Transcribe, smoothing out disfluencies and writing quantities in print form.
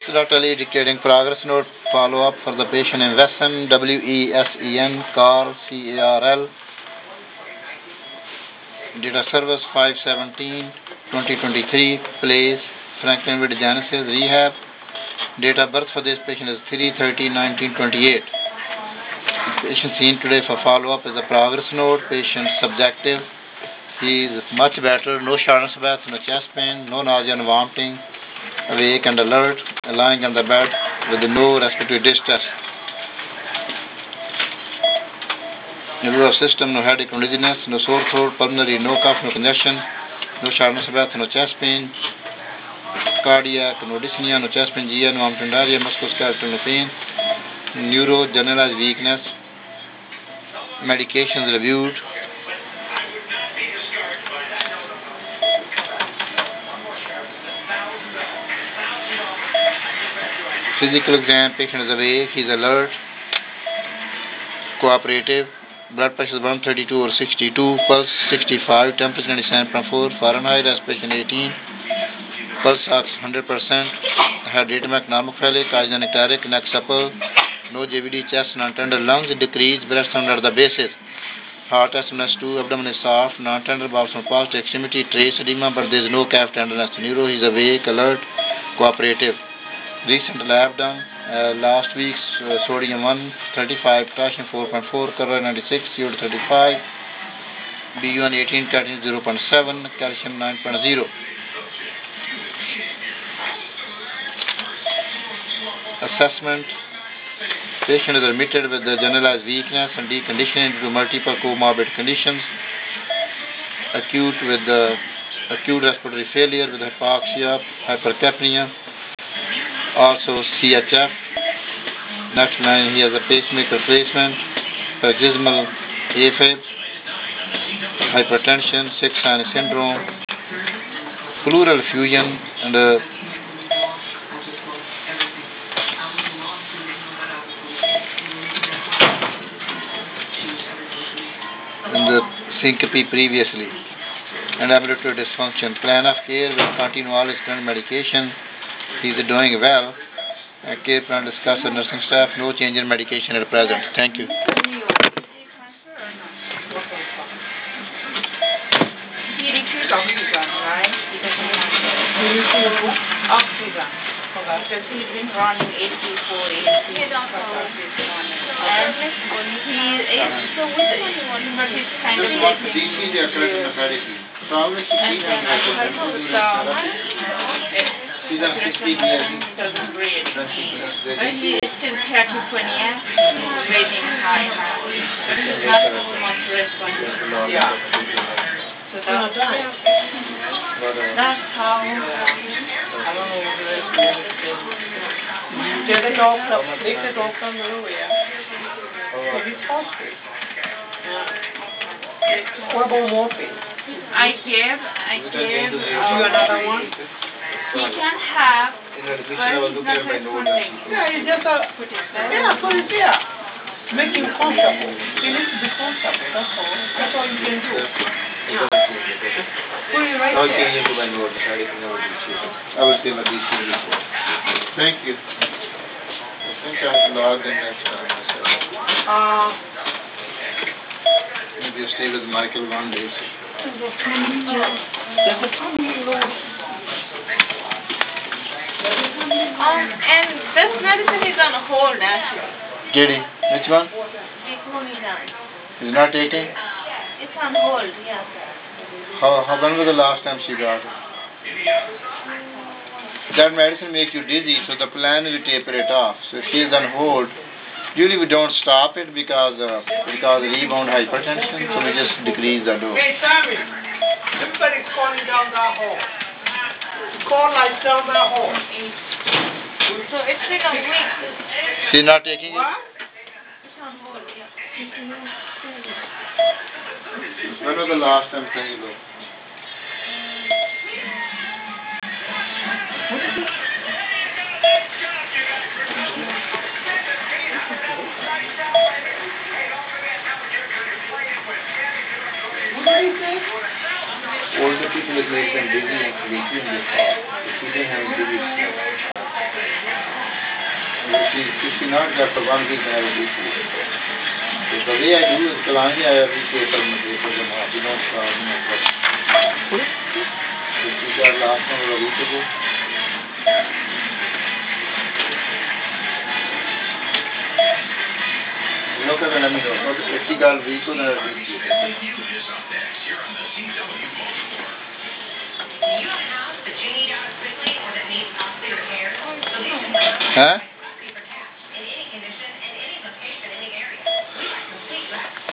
is Dr. Ali dictating progress note follow up for the patient in Wesen, WESEN, Carl, CARL. Date of service 5/17/2023. Place Franklinwood Genesis Rehab. Date of birth for this patient is 3/30/1928. Patient seen today for follow up is a progress note. Patient subjective. He is much better. No shortness of breath, no chest pain, no nausea and vomiting. Awake and alert, lying on the bed with no respiratory distress. Nervous system, no headache, no dizziness, no sore throat, pulmonary, no cough, no congestion, no shortness of breath, no chest pain. Cardiac, no dyspnea, no chest pain, GI, no vomiting, diarrhea, musculoskeletal, no pain. Neuro, generalized weakness. Medications reviewed. Physical exam, patient is awake, he is alert, cooperative, blood pressure is 132/62, pulse 65, temperature 97.4 Fahrenheit, respiration 18, pulse ox 100%, heart rate normophilic, isogenic, neck supple, no JVD, chest non-tender, lungs decreased, breast under the bases, heart estimates 2, abdomen is soft, non-tender, bowels positive, extremity, trace edema, but there is no calf tenderness. Neuro, he is awake, alert, cooperative. Recent lab done last week's sodium 135, potassium 4.4, chloride 96, CO 35, BU1 18, creatinine 0.7, calcium 9.0. Assessment. Patient is admitted with the generalized weakness and deconditioning due to multiple comorbid conditions. Acute respiratory failure with hypoxia, hypercapnia. Also CHF. Next line, he has a pacemaker replacement, paroxysmal AFib, hypertension, sick-sign syndrome, pleural effusion, and the syncope previously, and ambulatory dysfunction. Plan of care will continue all his current medication. He is doing well. Care plan discussed with nursing staff. No change in medication at present. Thank you. Oxygen, right? Oxygen. Because he's been running 84, 86. And he is, so which one you want? Because he's kind of getting. DC they are correct emphatically. Progress to keep them Season 16 years. Doesn't breathe. But he is still 30/20, breathing high. But he's not so much responding. Yeah. So that's how. I don't know what the rest of it is. Take the top from over, yeah. Maybe phosphate. What about morphine? I gave you another one? He can have, but he's not responding. Yeah, you just put it there. Yeah, put it there. Make him comfortable. He needs to be comfortable, that's all. That's all you can do. Yeah. Put it right there. I will say my DC report. Thank you. I think I have to log in next time. Maybe you stay with Michael one day. There's a family law. And this medicine is on hold actually. JD, which one? Diclomidine. Is not taking? It's on hold, yeah. When was the last time she got it? That medicine makes you dizzy, so the plan is to taper it off. So if she is on hold, usually we don't stop it because rebound hypertension, so we just decrease the dose. Hey Sammy, everybody's calling down that hall. Call lights down that hall. So it's been a week. She's not taking it? What? It's on hold, yeah. When was the last time can you look? What did he say? Older people, it makes them dizzy and sleepy in the fall. If you didn't have dizzy, If you not got for 1 week, I have a week. The way I do is Kalani, I have week paper and paper them off. You don't if you got last one or a week ago. Look at the let me know. If you got a week ago, then I'll week. Huh?